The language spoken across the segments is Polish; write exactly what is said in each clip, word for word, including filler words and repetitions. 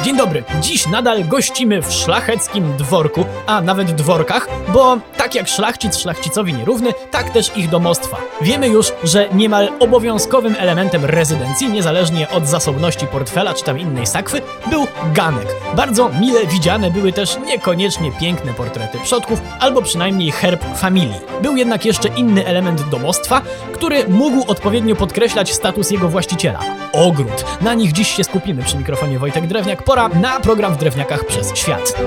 Dzień dobry, dziś nadal gościmy w szlacheckim dworku, a nawet dworkach, bo tak jak szlachcic szlachcicowi nierówny, tak też ich domostwa. Wiemy już, że niemal obowiązkowym elementem rezydencji, niezależnie od zasobności portfela czy tam innej sakwy, był ganek. Bardzo mile widziane były też niekoniecznie piękne portrety przodków, albo przynajmniej herb familii. Był jednak jeszcze inny element domostwa, który mógł odpowiednio podkreślać status jego właściciela. Ogród. Na nich dziś się skupimy. Przy mikrofonie Wojtek Drewniak. Pora na program w Drewniakach przez świat.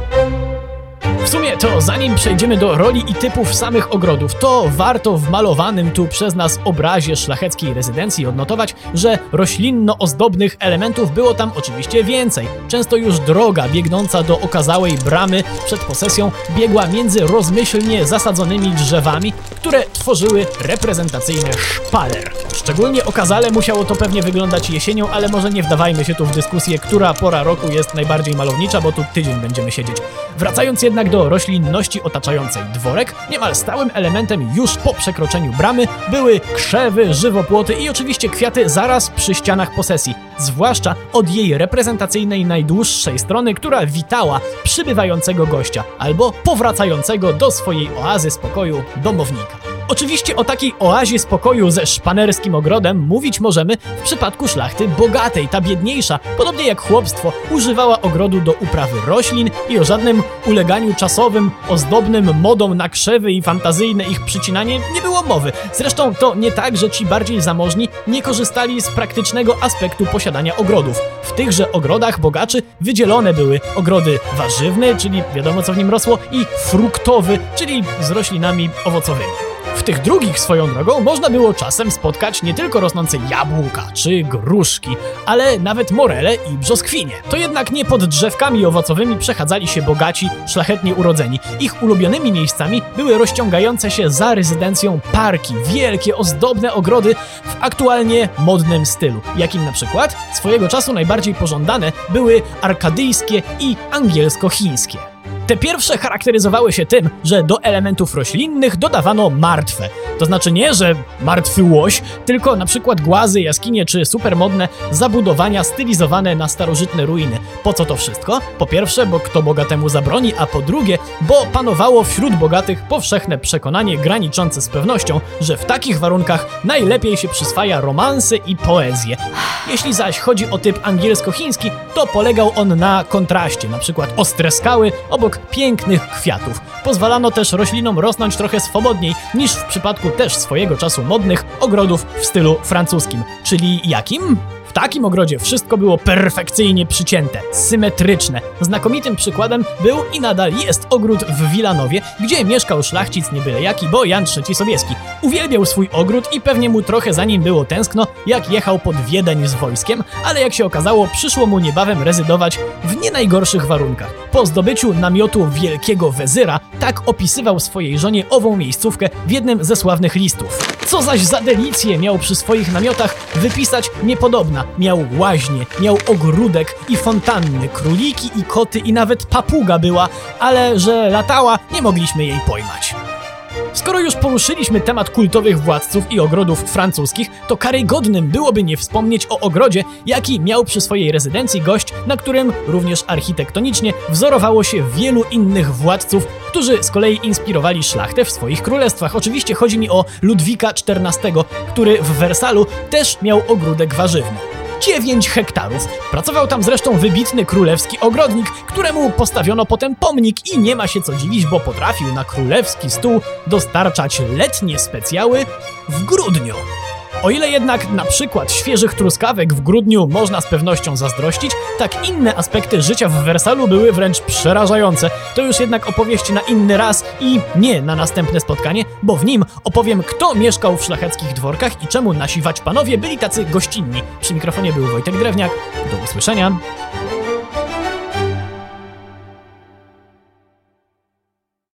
W sumie to zanim przejdziemy do roli i typów samych ogrodów, to warto w malowanym tu przez nas obrazie szlacheckiej rezydencji odnotować, że roślinno-ozdobnych elementów było tam oczywiście więcej. Często już droga biegnąca do okazałej bramy przed posesją biegła między rozmyślnie zasadzonymi drzewami, które tworzyły reprezentacyjny szpaler. Szczególnie okazale musiało to pewnie wyglądać jesienią, ale może nie wdawajmy się tu w dyskusję, która pora roku jest najbardziej malownicza, bo tu tydzień będziemy siedzieć. Wracając jednak do roślinności otaczającej dworek, niemal stałym elementem już po przekroczeniu bramy były krzewy, żywopłoty i oczywiście kwiaty zaraz przy ścianach posesji, zwłaszcza od jej reprezentacyjnej najdłuższej strony, która witała przybywającego gościa albo powracającego do swojej oazy spokoju domownika. Oczywiście o takiej oazie spokoju ze szpanerskim ogrodem mówić możemy w przypadku szlachty bogatej. Ta biedniejsza, podobnie jak chłopstwo, używała ogrodu do uprawy roślin i o żadnym uleganiu czasowym, ozdobnym modom na krzewy i fantazyjne ich przycinanie nie było mowy. Zresztą to nie tak, że ci bardziej zamożni nie korzystali z praktycznego aspektu posiadania ogrodów. W tychże ogrodach bogaczy wydzielone były ogrody warzywne, czyli wiadomo co w nim rosło, i fruktowy, czyli z roślinami owocowymi. W tych drugich swoją drogą można było czasem spotkać nie tylko rosnące jabłka czy gruszki, ale nawet morele i brzoskwinie. To jednak nie pod drzewkami owocowymi przechadzali się bogaci, szlachetnie urodzeni. Ich ulubionymi miejscami były rozciągające się za rezydencją parki, wielkie, ozdobne ogrody w aktualnie modnym stylu, jakim na przykład swojego czasu najbardziej pożądane były arkadyjskie i angielsko-chińskie. Te pierwsze charakteryzowały się tym, że do elementów roślinnych dodawano martwe. To znaczy nie, że martwy łoś, tylko na przykład głazy, jaskinie czy supermodne zabudowania stylizowane na starożytne ruiny. Po co to wszystko? Po pierwsze, bo kto bogatemu zabroni, a po drugie, bo panowało wśród bogatych powszechne przekonanie graniczące z pewnością, że w takich warunkach najlepiej się przyswaja romanse i poezję. Jeśli zaś chodzi o typ angielsko-chiński, to polegał on na kontraście, na przykład ostre skały obok pięknych kwiatów. Pozwalano też roślinom rosnąć trochę swobodniej niż w przypadku też swojego czasu modnych ogrodów w stylu francuskim. Czyli jakim? W takim ogrodzie wszystko było perfekcyjnie przycięte, symetryczne. Znakomitym przykładem był i nadal jest ogród w Wilanowie, gdzie mieszkał szlachcic nie byle jaki, bo Jan trzeci Sobieski. Uwielbiał swój ogród i pewnie mu trochę za nim było tęskno, jak jechał pod Wiedeń z wojskiem, ale jak się okazało, przyszło mu niebawem rezydować w nie najgorszych warunkach. Po zdobyciu namiotu wielkiego wezyra tak opisywał swojej żonie ową miejscówkę w jednym ze sławnych listów. Co zaś za delicje miał przy swoich namiotach wypisać niepodobna. Miał łaźnie, miał ogródek i fontanny, króliki i koty i nawet papuga była, ale że latała, nie mogliśmy jej pojmać. Skoro już poruszyliśmy temat kultowych władców i ogrodów francuskich, to karygodnym byłoby nie wspomnieć o ogrodzie, jaki miał przy swojej rezydencji gość, na którym również architektonicznie wzorowało się wielu innych władców, którzy z kolei inspirowali szlachtę w swoich królestwach. Oczywiście chodzi mi o Ludwika czternastego, który w Wersalu też miał ogródek warzywny. dziewięć hektarów. Pracował tam zresztą wybitny królewski ogrodnik, któremu postawiono potem pomnik i nie ma się co dziwić, bo potrafił na królewski stół dostarczać letnie specjały w grudniu. O ile jednak na przykład świeżych truskawek w grudniu można z pewnością zazdrościć, tak inne aspekty życia w Wersalu były wręcz przerażające. To już jednak opowieść na inny raz i nie na następne spotkanie, bo w nim opowiem, kto mieszkał w szlacheckich dworkach i czemu nasi wać panowie byli tacy gościnni. Przy mikrofonie był Wojtek Drewniak. Do usłyszenia.